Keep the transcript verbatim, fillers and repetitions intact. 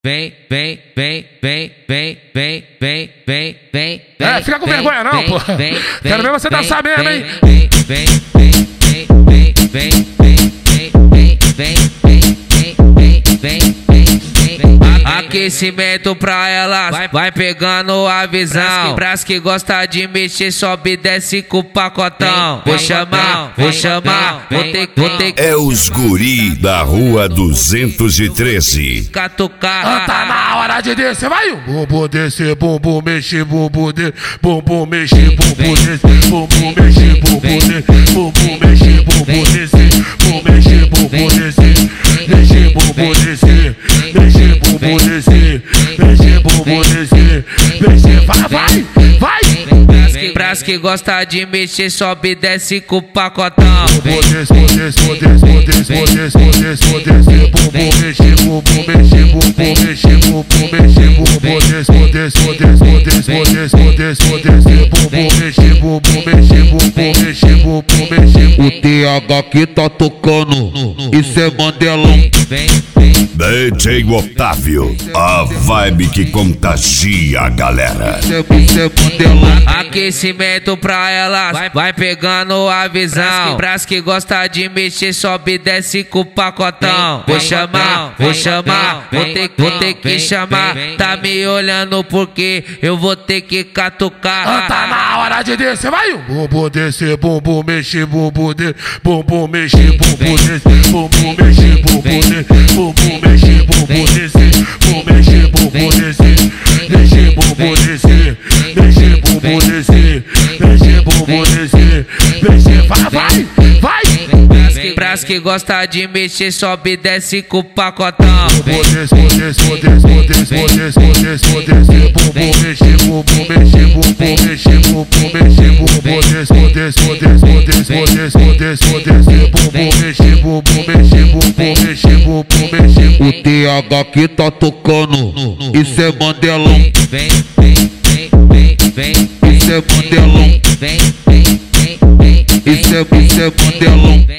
vem, vem, vem, vem, vem, vem, vem, vem, vem. É, fica com vergonha não, pô. Quero ver você dançar mesmo, hein? Vem, vem, vem, vem, vem, vem, vem, vem, vem, vem, vem, vem, vem. Aquecimento pra elas, vai, vai pegando a visão. Pras que gosta de mexer, sobe e desce com o pacotão. Vou chamar, vou chamar, vou ter, vou ter. É os guri da rua duzentos e treze. Catucar. Ah, tá na hora de descer, vai! Bumbum descer, bumbum mexer, bumbum descer, bumbum mexer, bumbum descer, bumbum mexer, bumbum descer, bumbum mexer, bumbum descer, bumbum mexer, bumbum descer, mexer, bumbum descer, mexer, bumbum descer, mexer, bumbum descer, mexer, vai, vai, vai! Pras que gosta de mexer, sobe e desce com o pacotão. Bumbum descer, bumbum descer, bumbum descer, bumbum descer, bumbum descer, bumbum mexer, bumbum mexer, bumbum mexer, bumbum mexer, bumbum descer, bumbum descer, bumbum descer, bumbum descer, bumbum descer, bumbum descer, bumbum mexer, bumbum mexer, bumbum mexer, bumbum mexer. O T H que tá tocando, isso é Mandelão. D J Otávio, a vibe que contagia a galera. Isso é Mandelão. Aquecimento pra elas, vai, vai pegando a visão. Pras que gosta de mexer, sobe e desce com o pacotão. Vou chamar, vou chamar, vou ter, vou ter que chamar. Tá me olhando porque eu vou ter que catucar. Ah, tá na hora de descer, vai! Bumbum descer, bumbum mexer, bumbum descer, bumbum mexer, bumbum descer, bumbum mexer, bumbum descer, bumbum mexer, bumbum descer, bumbum mexer, bumbum descer, mexer, bumbum descer, mexer, bumbum descer, mexer, bumbum descer, mexer, vai, vai, vai! Pras que gosta de mexer, sobe e desce com o pacotão. Bumbum descer, bumbum descer, bumbum descer, bumbum descer, bumbum descer, bumbum mexer, bumbum mexer, bumbum mexer, bumbum mexer, bumbum descer, bumbum descer, bumbum descer, bumbum descer, bumbum descer, bumbum descer, bumbum mexer, bumbum mexer, bumbum mexer, bumbum mexer. O T H que tá tocando, isso é Mandelão. Vem, vem, vem, vem, vem. Isso é Mandelão. Vem, vem, vem, vem. Isso é, isso é Mandelão.